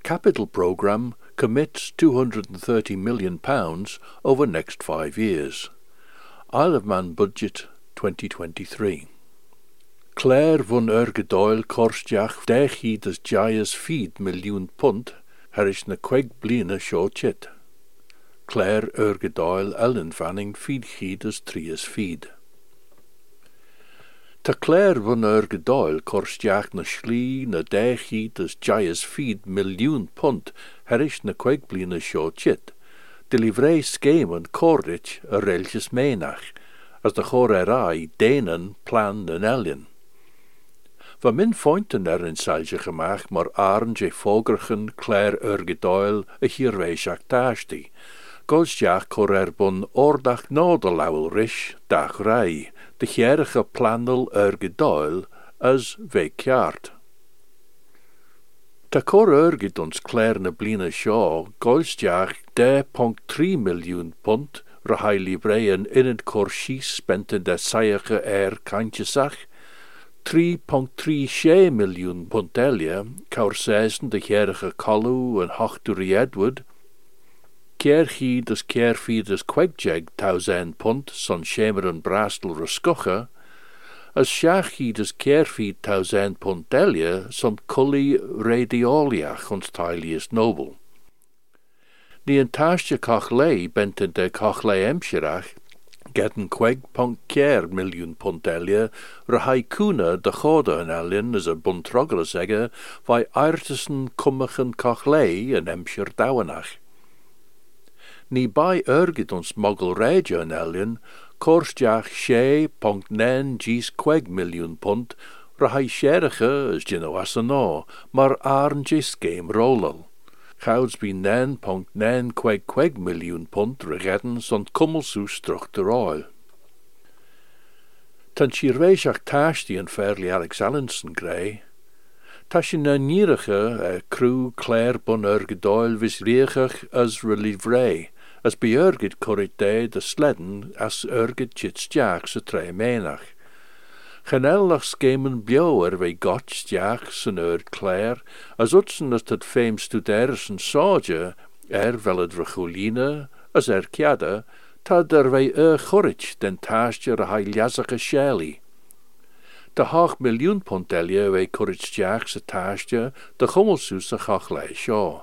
capital programme commits £230 million over next 5 years. Isle of Man budget 2023. Clare van Ergedoil korstjach dechid as jayas feed million punt herish na queg blina show chit. Clare Ergedoil Ellen Fanning feed chid as trias feed. Ta Clare van Ergedoil korstjach na schlie na dechid as jayas feed million punt herish na queg blina show chit. De livrei scheme and cordich a relches menach, as de chorerai denen plan en elien. Va min fointen in salje gemaakt, maar aren je vogerchen Clare Ergedoil a hirweisach tashti. Golsjach bon ordach nodelauwel rish, dag rij, de gerige planel Ergedoil as vekjaart. Ta cor ergid ons Clare na blina shaw, golsjach 10.3 miljoen punt, rahai libreien in het korsies spenten de saige kantjesach, 3.3 miljoen punt elia, kaursesen de gerige Collu en Hochturi Edward, Kerchid as Kerfid as Quegjeg 1000 punt, son Schemer en Brastel Ruscocha, as Shachid as Kerfid 1000 punt elia, son Cully Radioliach ons Tylius Noble. Ni en tasje Cochlei benten de Cochlei Emshirach, getten £2.4 miljoen punt elia, rahai kuna de chode en elien as a buntrogler zegge, vai Aertesen kummachen Cochlei en Emshir Dawanach. Ni bij ergit ons mogel reja en elien, korsjach 6.9 miljoen punt, rahai sherige as genoasano, maar arnje scheme rolal. Gouds be 9.9 miljoen punt regetten zond kummelsoes terug de oil. Tan shirweisach tashti en Fairley Alex Allenson grey, tashin na nierige crew Clare bon Ergedoil vis riechach as relivrei, as be ergid corrite de sledden as ergid chitstjach se tre menach. Genellach schemen bjoer wij gotstjachs en Clare, as utsen as het fame studeres en soja, wel het rechuline, as kiada, tad wij chorich den taastje rahai ljazake sheli. De 8 miljoen punt elia wij corrichstjachs taastje, de gommelsoes a chachlei shaw.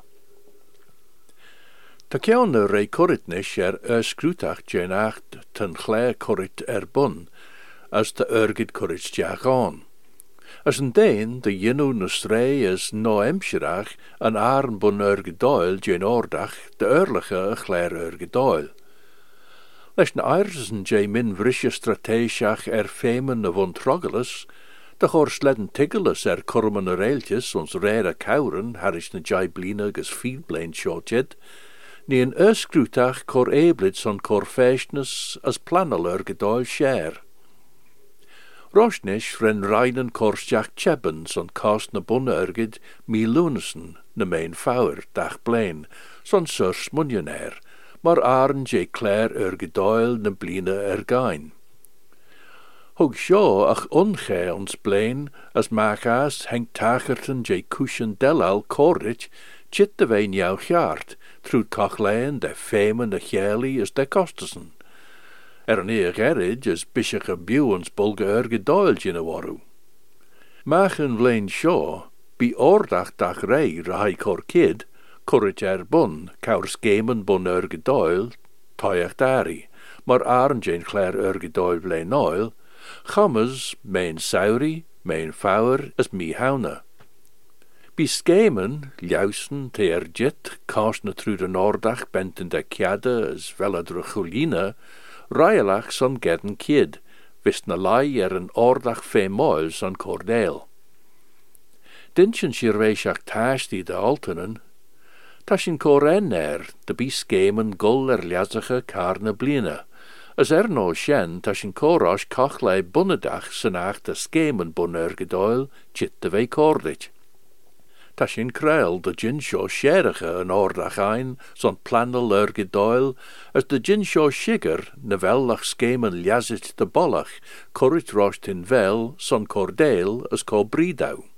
Ta kjane rei corritnish scrutach jenacht ten Clare corrit bun, as de ergid corrichstjach on. As een deen, de jinu nustrei as no emshirach, an arn bun Ergedoil jen ordach, de erlige Clare Ergedoil. Lesh na Aertesen je min vrisje strategiach femen von trogelus, de chor sledden tiggelus kurmen reeltjes, ons rare kauren, harish na jai blina gus fiedblein shortjed, ni een scrutach cor eblits on cor feshnus as planel Ergedoil share. Roshnish ren reinen korsjach chebens on kost na bunne ergid mi lunesen, na main fauer, dag blein, son surs munionair, maar arn je Clare Ergedoil na blina ergain. Hug sjo ach onge ons blein, as machas hengt tacherten je kushen delal korrich, chit de wein jou jaart, trud Cochlaen de femen de geli as de kostesen. Een erig as bishige buwens bulge Ergedoil jinawaru. Machen vlein shaw, be ordach dag rei rahai cor kid, corrich bun, kaurs gamen bun Ergedoil, toyach dari, maar arnjane Clare Ergedoil vlein oil, chammers, mijn sauri, mijn fauer, as mi hauna. Be skamen, ljausen, te jet, kastne tru de nordach benten de kiade, as vela druchulina, Raielach son gedden kid, wist na lai een ordach femoil son cordeel. Dinchen shirweisach tashti de altenen, tashin koren de biskemen gul ljazige karne blina, as no shen tashin korosh kochlei bunnedach senach de skemen bun Ergedoil chit de vei cordich. Tashin kreil de jinsho sherige en ordach ein, son planel Ergedoil, as de jinsho shiger nevellach skemen ljazit de bollach, corrit rost in vel, son cordeel as co bridau.